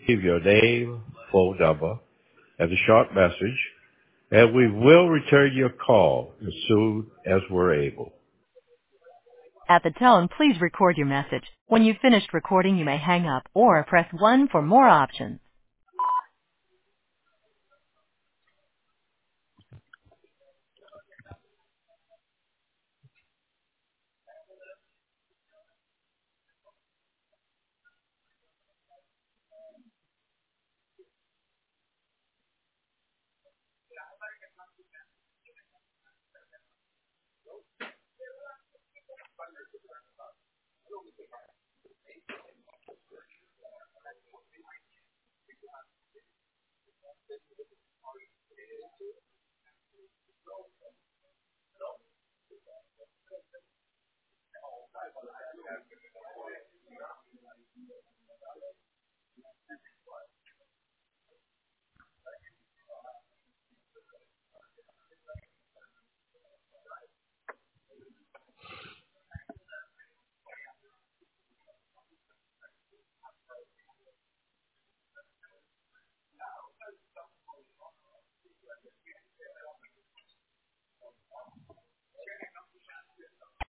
leave your name, phone number, and a short message, and we will return your call as soon as we're able. At the tone, please record your message. When you've finished recording, you may hang up or press 1 for more options.